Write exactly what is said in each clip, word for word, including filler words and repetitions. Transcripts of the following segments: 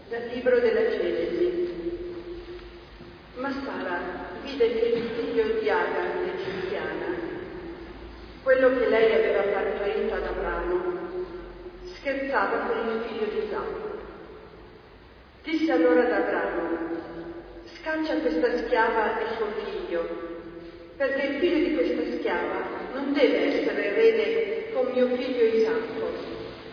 Dal libro della Genesi. Ma Sara vide che il figlio di Agar, l'egiziana, quello che lei aveva partorito ad Abramo, scherzava con il figlio di Isacco. Disse allora ad Abramo: scaccia questa schiava e suo figlio, perché il figlio di questa schiava non deve essere erede con mio figlio Isacco.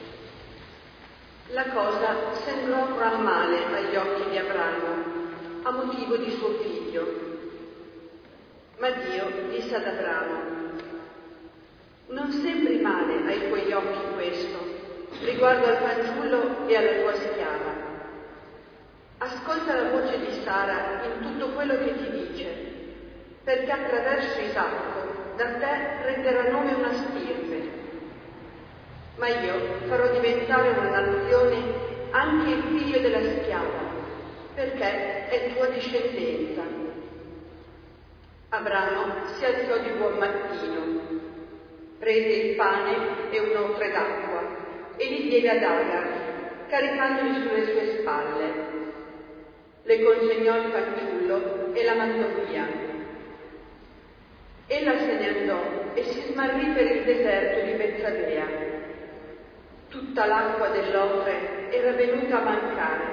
La cosa sembrò gran male agli occhi di Abramo, a motivo di suo figlio. Ma Dio disse ad Abramo: non sembri male ai tuoi occhi questo, riguardo al fanciullo e alla tua schiava. Ascolta la voce di Sara in tutto quello che ti dice, perché attraverso Isacco da te prenderà nome una stirpe. Ma io farò diventare una nazione anche il figlio della schiava, perché è tua discendenza. Abramo si alzò di buon mattino, prese il pane e un'otre d'acqua e li diede ad Agar, caricandoli sulle sue spalle. Le consegnò il fanciullo e la mandò via. Ella se ne andò e si smarrì per il deserto di Bezzabea. Tutta l'acqua dell'otre era venuta a mancare.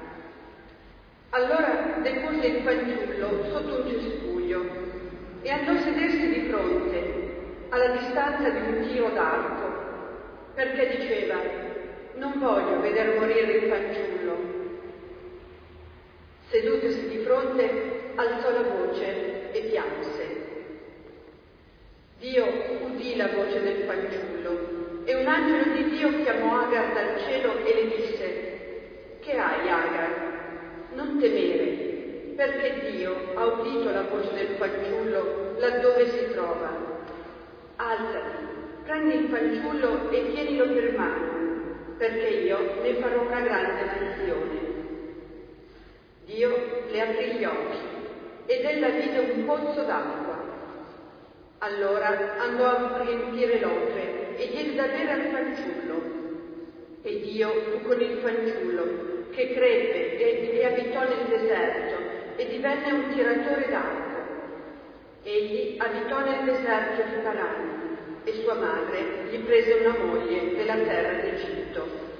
Allora depose il fanciullo sotto un cespuglio e andò a sedersi di fronte, alla distanza di un tiro d'arco, perché diceva: non voglio veder morire il fanciullo. Sedutasi di fronte, alzò la voce e pianse. Dio udì la voce del fanciullo e un angelo di Dio chiamò Agar dal cielo e le disse: che hai, Agar? Non temere, perché Dio ha udito la voce del fanciullo laddove si trova. Alzati, prendi il fanciullo e tienilo per mano, perché io ne farò una grande nazione. Dio le aprì gli occhi ed ella vide un pozzo d'acqua. Allora andò a riempire l'otre e diede da bere al fanciullo. E Dio fu con il fanciullo, che crebbe e, e abitò nel deserto e divenne un tiratore d'acqua. Egli abitò nel deserto di Paran e sua madre gli prese una moglie della terra d'Egitto.